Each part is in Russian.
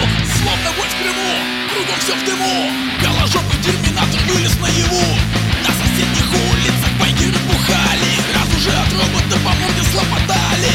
вокруг, словно бой в Крыму. Кругом все в дыму, голожопый терминатор вылез наяву. На соседних улицах байкеры бухали, раз уже от робота по морде слопотали.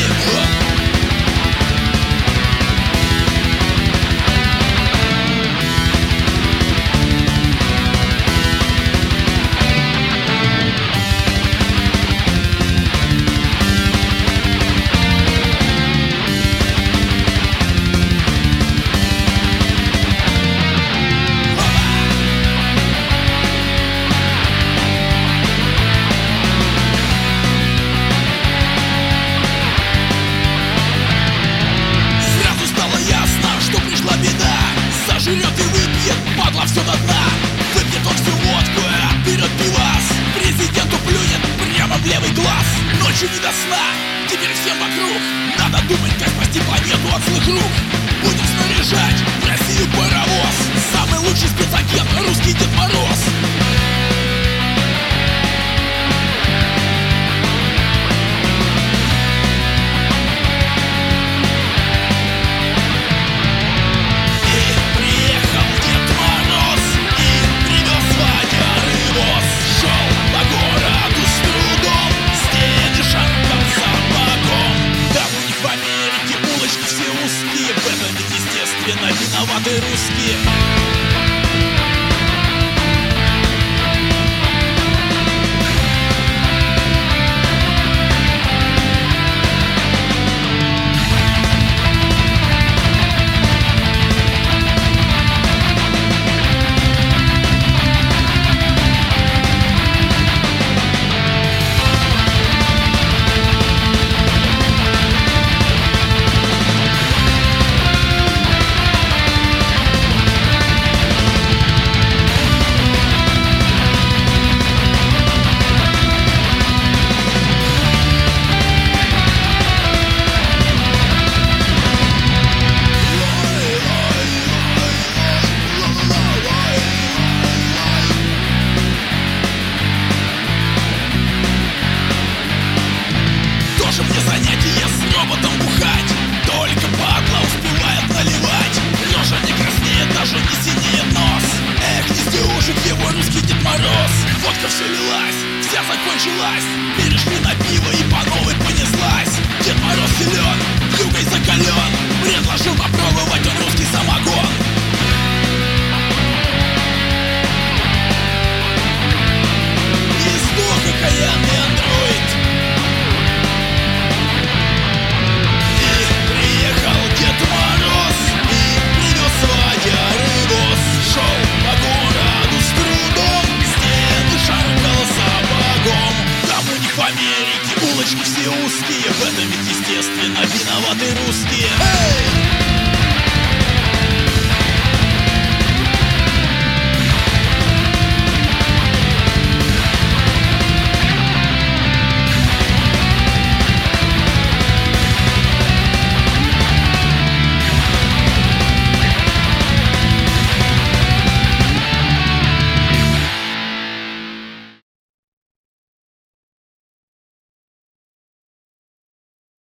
Жрет и выпьет, падла, все до дна. Выпьет он всю водку, а вперед пивас. Президенту плюнет прямо в левый глаз. Ночью не до сна, теперь всем вокруг надо думать, как спасти планету от злых рук. Будем снаряжать в Россию паровоз. Самый лучший спецагент, русский Дед Мороз. Все узкие, в этом ведь естественно виноваты русские.